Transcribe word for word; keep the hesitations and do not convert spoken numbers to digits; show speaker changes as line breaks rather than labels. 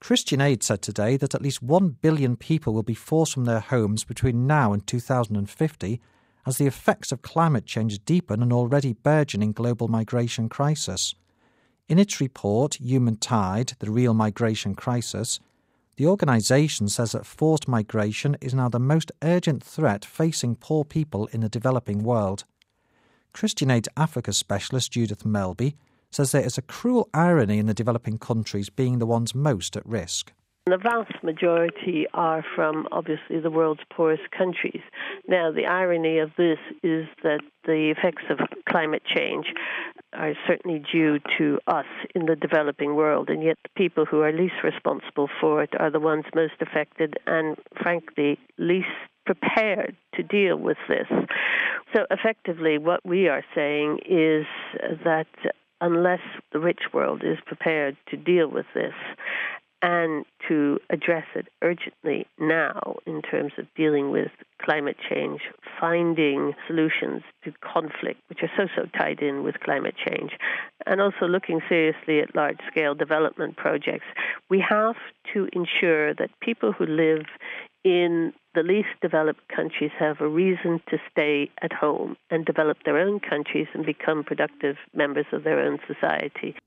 Christian Aid said today that at least one billion people will be forced from their homes between now and two thousand fifty as the effects of climate change deepen an already burgeoning global migration crisis. In its report, Human Tide, The Real Migration Crisis, the organisation says that forced migration is now the most urgent threat facing poor people in the developing world. Christian Aid Africa specialist Judith Melby says there is a cruel irony in the developing countries being the ones most at risk.
The vast majority are from, obviously, the world's poorest countries. Now, the irony of this is that the effects of climate change are certainly due to us in the developing world, and yet the people who are least responsible for it are the ones most affected and, frankly, least prepared to deal with this. So, effectively, what we are saying is that unless the rich world is prepared to deal with this and to address it urgently now in terms of dealing with climate change, finding solutions to conflict, which are so, so tied in with climate change, and also looking seriously at large-scale development projects, we have to ensure that people who live in the least developed countries have a reason to stay at home and develop their own countries and become productive members of their own society.